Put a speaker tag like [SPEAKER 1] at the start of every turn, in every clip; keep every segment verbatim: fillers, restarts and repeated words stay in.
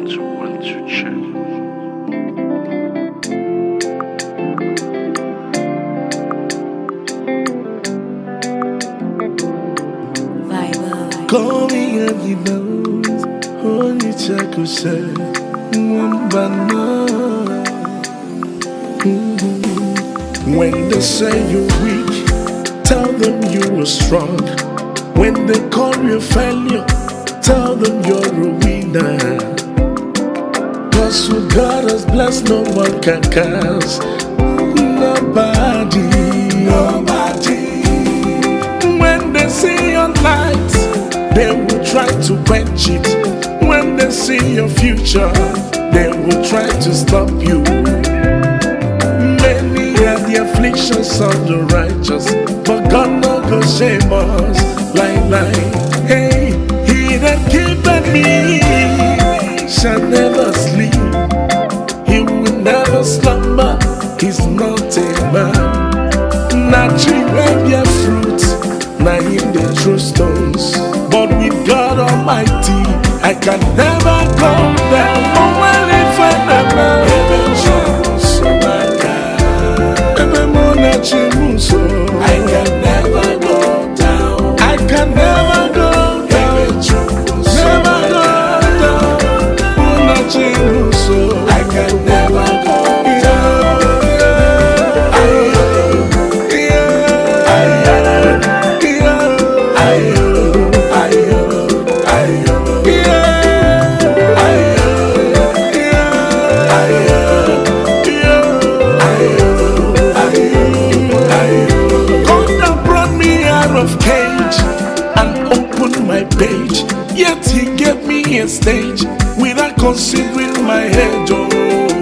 [SPEAKER 1] to want to change.
[SPEAKER 2] Call me and you know, only check who said, one banana. When they say you're weak, tell them you are strong. When they call you a failure, tell them you're a winner. Cause who God has blessed, no one can curse. Nobody, nobody. When they see your light, they will try to quench it. When they see your future, they will try to stop you. Many are the afflictions of the righteous, but God no go shame us. Like, like, hey, he that keepeth me shall never sleep. He will never slumber. He's not a man. Not tree where your fruit, not in the true stones. But with God Almighty, I can never go down. Oh, well, if I never choose, oh my God, I can never go down. I can never go down. Never go down. I can never go down. Of cage and opened my page, yet he gave me a stage without considering my head. Oh,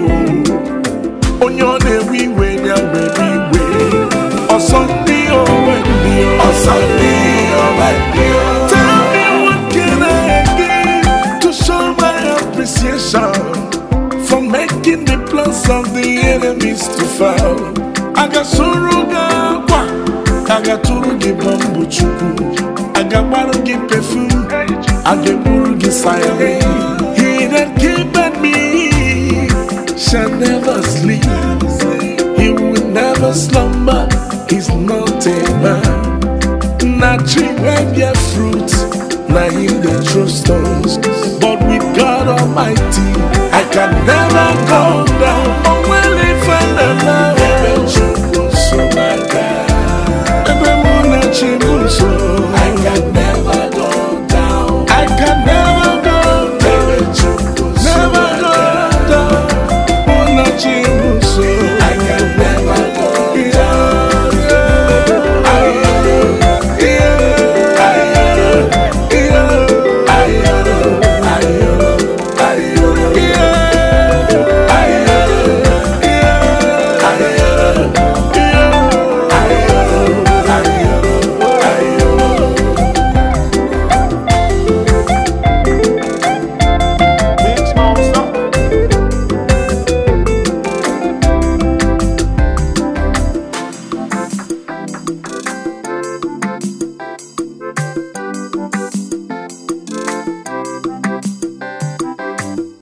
[SPEAKER 2] on your name we wait, yeah, we wait. Or Sunday or Wendy, or Sunday or Wendy. Tell me what can I give to show my appreciation for making the plans of the enemies to fall. I got Suruga. I got Turugi Bambu Chuku, I got Barugi perfume, I got Burugi siren. He that keepeth me shall never sleep. He will never slumber. He's not a man. Not tree where bear fruit, not in the true stones. But with God Almighty, I can never go down. Oh well, if I never ever choose, so my God. So